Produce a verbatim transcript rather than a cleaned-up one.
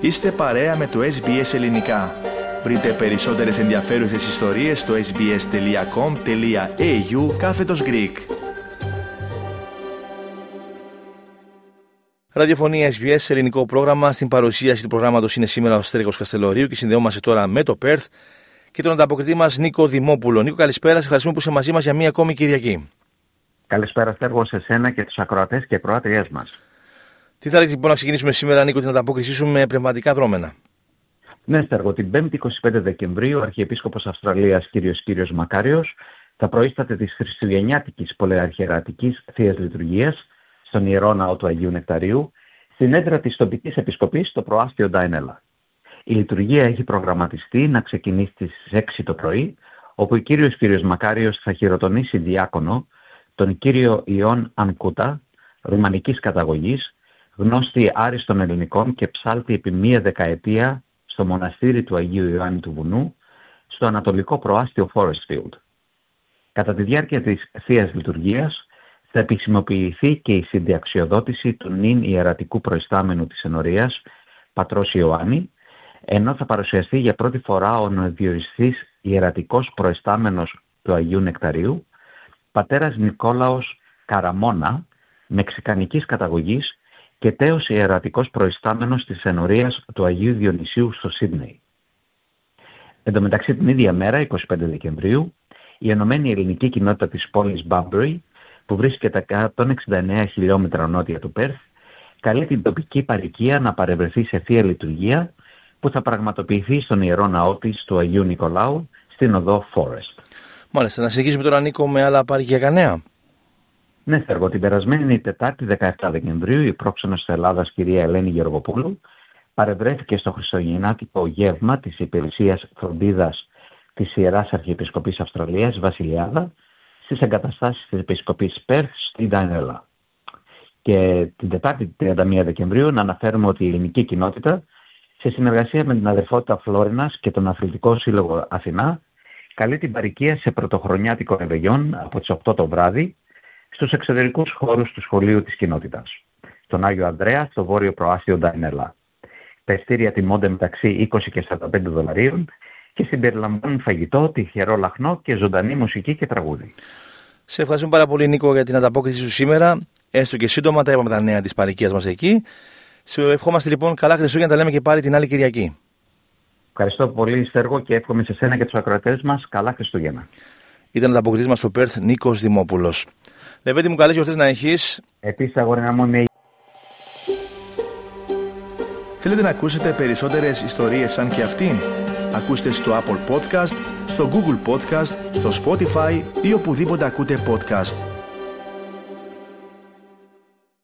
Είστε παρέα με το ες μπι ες Ελληνικά. Βρείτε περισσότερες ενδιαφέρουσες ιστορίες στο sbs.com.au κάθετος Greek. Ραδιοφωνία ες μπι ες, ελληνικό πρόγραμμα. Στην παρουσίαση του προγράμματος είναι σήμερα ο Στέργος Καστελωρίου και συνδεόμαστε τώρα με το Πέρθ και τον ανταποκριτή μας Νίκο Δημόπουλο. Νίκο, καλησπέρα. Σε ευχαριστούμε που είσαι μαζί μας για μία ακόμη Κυριακή. Καλησπέρα, Στέργο, σε εσένα και τους ακροατές και ακροάτριές μας. Τι θα έλεγες λοιπόν να ξεκινήσουμε σήμερα, Νίκο, την ανταπόκρισή σου με πνευματικά δρόμενα? Ναι, Στέργο, την πέμπτη εικοστή πέμπτη Δεκεμβρίου ο Αρχιεπίσκοπος Αυστραλίας κύριος Κύριος Μακάριος θα προείσταται της Χριστουγεννιάτικης Πολεαρχιερατικής Θείας Λειτουργίας στον Ιερό Ναό του Αγίου Νεκταρίου, στην έδρα της τοπικής επισκοπής στο προάστιο Ντάινελα. Η λειτουργία έχει προγραμματιστεί να ξεκινήσει στις έξι το πρωί, όπου ο κύριος Κύριος Μακάριος θα χειροτονήσει διάκονο τον κύριο Ιών Ανκούτα, ρουμανικής καταγωγής, γνώστη άριστων ελληνικών και ψάλτη επί μία δεκαετία στο μοναστήρι του Αγίου Ιωάννη του Βουνού, στο ανατολικό προάστιο Forestfield. Κατά τη διάρκεια της Θείας Λειτουργίας θα επισημοποιηθεί και η συνταξιοδότηση του νυν ιερατικού προϊστάμενου της ενορίας, πατρός Ιωάννη, ενώ θα παρουσιαστεί για πρώτη φορά ο νοδιοριστής ιερατικός προϊστάμενος του Αγίου Νεκταρίου, πατέρας Νικόλαος Καραμόνα, μεξικανικής καταγωγής και τέος ιερατικός προϊστάμενος της ενορίας του Αγίου Διονυσίου στο Σίδνεϊ. Εν τω μεταξύ την ίδια μέρα, εικοστή πέμπτη Δεκεμβρίου, η ενωμένη ελληνική κοινότητα της πόλης Μπάμπρι, που βρίσκεται εκατόν εξήντα εννέα χιλιόμετρα νότια του Πέρθ, καλεί την τοπική παροικία να παρευρεθεί σε θεία λειτουργία που θα πραγματοποιηθεί στον Ιερό Ναό της του Αγίου Νικολάου στην οδό Forest. Μάλιστα, να συνεχίσουμε τώρα, Νίκο, με άλλα παροικιακά νέα. Ναι, Στέργο, την περασμένη Τετάρτη δεκαεπτά Δεκεμβρίου η πρόξενος της Ελλάδας κυρία Ελένη Γεωργοπούλου παρευρέθηκε στο χριστουγεννιάτικο γεύμα της υπηρεσίας φροντίδας της Ιεράς Αρχιεπισκοπής Αυστραλίας Βασιλιάδα στις εγκαταστάσεις της Επισκοπής Πέρθ στην Ντάινελα. Και την Τετάρτη τριάντα μία Δεκεμβρίου να αναφέρουμε ότι η ελληνική κοινότητα, σε συνεργασία με την Αδερφότητα Φλόρινας και τον Αθλητικό Σύλλογο Αθηνά, καλεί την παροικία σε πρωτοχρονιάτικο ρεβεγιόν από τις οκτώ το βράδυ στους εξωτερικούς χώρους του σχολείου της κοινότητας, τον Άγιο Ανδρέα, στο βόρειο προάστιο Ντάινελα. Τα ειστήρια τιμώνται μεταξύ είκοσι και σαράντα πέντε δολαρίων και συμπεριλαμβάνουν φαγητό, τυχερό λαχνό και ζωντανή μουσική και τραγούδι. Σε ευχαριστούμε πάρα πολύ, Νίκο, για την ανταπόκριση σου σήμερα. Έστω και σύντομα, τα είπαμε τα νέα της παροικίας μας εκεί. Σε ευχόμαστε λοιπόν καλά Χριστούγεννα, τα λέμε και πάλι την άλλη Κυριακή. Ευχαριστώ πολύ, Στέργο, και εύχομαι σε σένα και τους ακροατές μας καλά Χριστούγεννα. Ήταν ανταποκριτής μας στο Πέρθ Νίκος Δημόπουλος. Λεβέντη μου, καλές γιορτές να έχεις. Επίσης, αγόρι μου, είμαι... Θέλετε να ακούσετε περισσότερες ιστορίες σαν και αυτήν? Ακούστε στο Apple Podcast, στο Google Podcast, στο Spotify ή οπουδήποτε ακούτε podcast.